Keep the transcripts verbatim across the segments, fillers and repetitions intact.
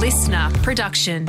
listener production.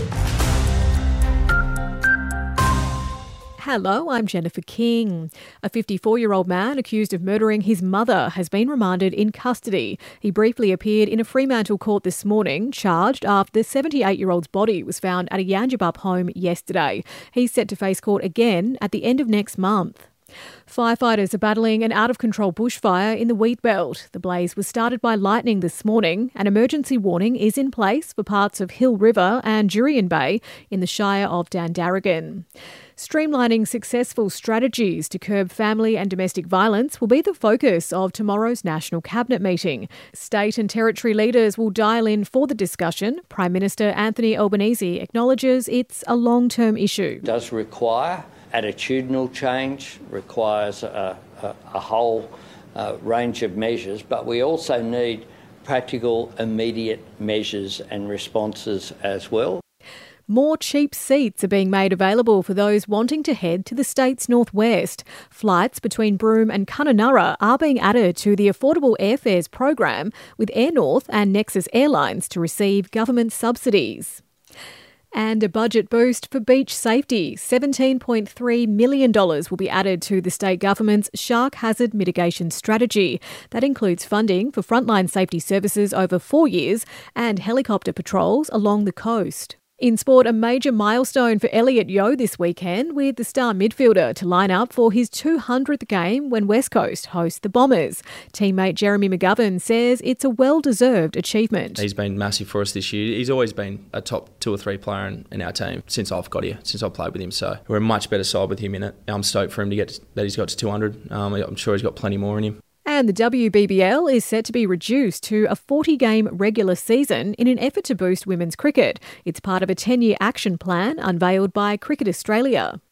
Hello, I'm Jennifer King. A fifty-four-year-old man accused of murdering his mother has been remanded in custody. He briefly appeared in a Fremantle court this morning, charged after the seventy-eight-year-old's body was found at a Yangebup home yesterday. He's set to face court again at the end of next month. Firefighters are battling an out-of-control bushfire in the wheat belt. The blaze was started by lightning this morning. An emergency warning is in place for parts of Hill River and Jurien Bay in the Shire of Dandaragan. Streamlining successful strategies to curb family and domestic violence will be the focus of tomorrow's National Cabinet meeting. State and territory leaders will dial in for the discussion. Prime Minister Anthony Albanese acknowledges it's a long-term issue. It does require attitudinal change, requires a, a, a whole uh, range of measures, but we also need practical, immediate measures and responses as well. More cheap seats are being made available for those wanting to head to the state's northwest. Flights between Broome and Kununurra are being added to the Affordable Airfares program, with Air North and Nexus Airlines to receive government subsidies. And a budget boost for beach safety. seventeen point three million dollars will be added to the state government's shark hazard mitigation strategy. That includes funding for frontline safety services over four years and helicopter patrols along the coast. In sport, a major milestone for Elliot Yeo this weekend, with the star midfielder to line up for his two hundredth game when West Coast host the Bombers. Teammate Jeremy McGovern says it's a well-deserved achievement. He's been massive for us this year. He's always been a top two or three player in, in our team since I've got here, since I've played with him. So we're a much better side with him in it. I'm stoked for him to get to, that he's got to two hundred. Um, I'm sure he's got plenty more in him. And the W B B L is set to be reduced to a forty-game regular season in an effort to boost women's cricket. It's part of a ten-year action plan unveiled by Cricket Australia.